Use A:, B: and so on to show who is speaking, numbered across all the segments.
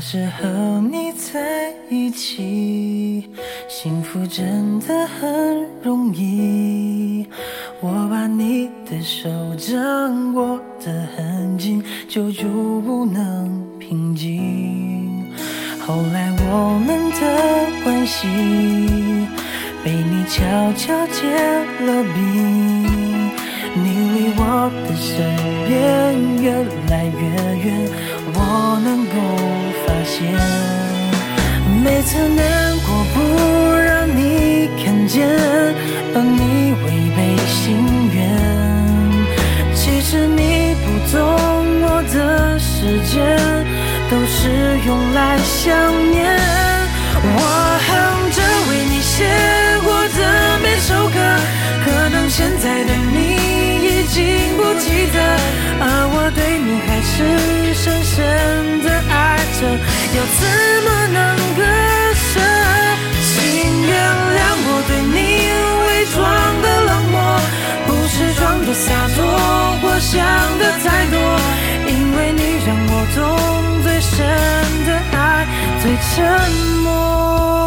A: 是和你在一起，幸福真的很容易。我把你的手掌握得很紧，久久不能平静。后来我们的关系被你悄悄结了冰，你离我的身边越来越远，我能够发现。每次难过不让你看见，而你违背心愿。其实你不懂我的时间都是用来想念。我哼着为你写过的每首歌，可能现在的你已经不记得，而我对你还是深深的爱着，要怎么能割舍？请原谅我对你伪装的冷漠，不是装的洒脱或想的太多，因为你让我懂最深的爱最沉默。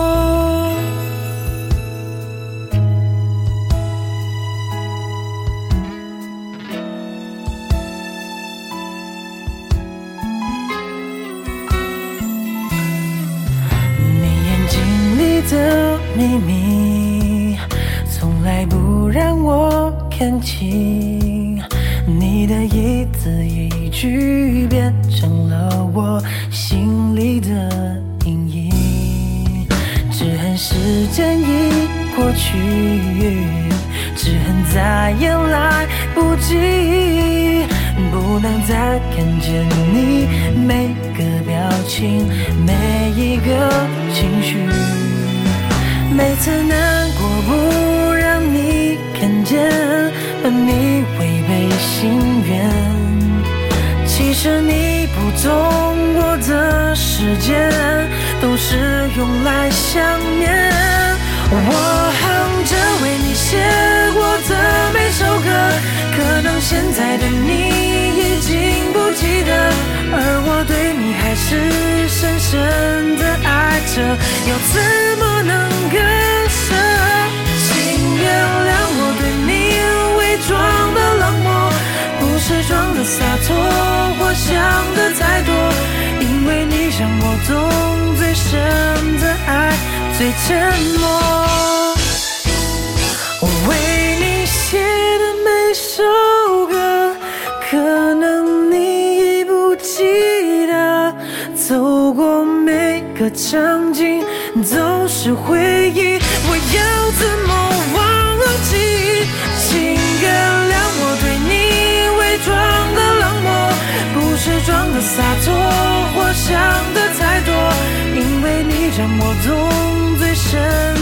A: 的秘密从来不让我看清，你的一字一句变成了我心里的阴影。只恨时间已过去，只恨再也来不及，不能再看见你每个表情，每一个情绪。每次难过不让你看见，而你违背心愿。其实你不懂我的时间都是用来想念。我哼着为你写过的每首歌，可能现在的你已经不记得，而我对你还是深深的爱着，要怎么能割舍？请原谅我对你伪装的冷漠，不是装的洒脱或想的太多，因为你让我懂最深的爱最沉默。我为你写的每首歌，可能你已不记得，走过每个场景都是回忆，我要怎么忘记？请原谅我对你伪装的冷漠，不是装的洒脱或想的太多，因为你让我懂最深